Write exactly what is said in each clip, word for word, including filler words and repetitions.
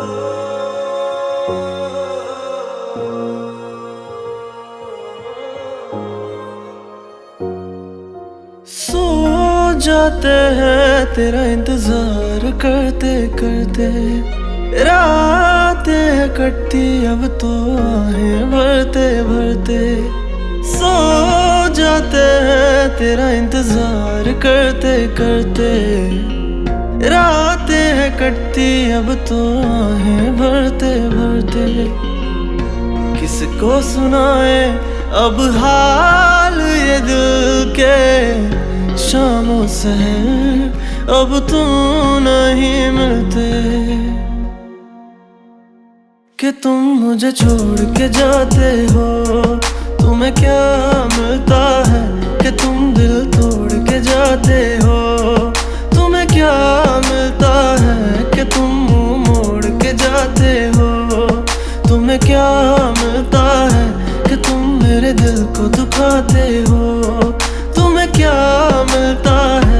सो जाते हैं तेरा इंतजार करते करते, रातें कटती अब तो आहें भरते भरते। सो जाते हैं तेरा इंतजार करते करते, रातें कटती अब तो आहें भरते भरते। किसको सुनाए अब हाल ये दिल के, शामों सहर अब तुम नहीं मिलते। कि तुम मुझे छोड़ के जाते हो, तुम्हें क्या मिलता है? कि तुम दिल तोड़ के जाते हो, तुम्हें क्या मिलता है? कि तुम मुंह मोड़ के जाते हो, तुम्हें क्या मिलता है? कि तुम मेरे दिल को दुखाते हो, तुम्हें क्या मिलता है?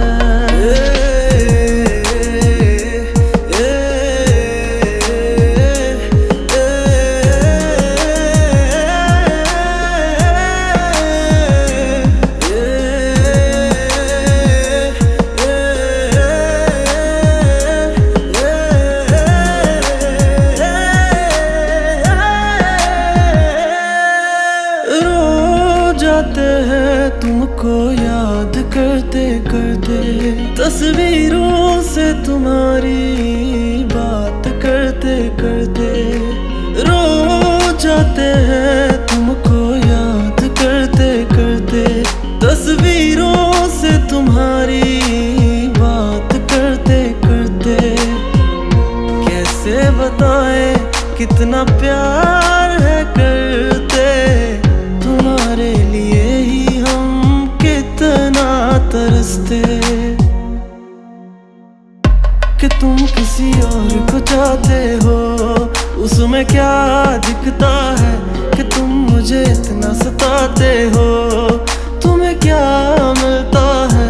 जाते हैं तुमको याद करते करते, तस्वीरों से तुम्हारी बात करते करते। रो जाते हैं तुमको याद करते करते, तस्वीरों से तुम्हारी बात करते करते। कैसे बताएं कितना प्यार है करते, तुम्हारे लिए ही हम कितना तरसते। कि तुम किसी और को चाहते हो, उसमें क्या दिखता है? कि तुम मुझे इतना सताते हो, तुम्हें क्या मिलता है?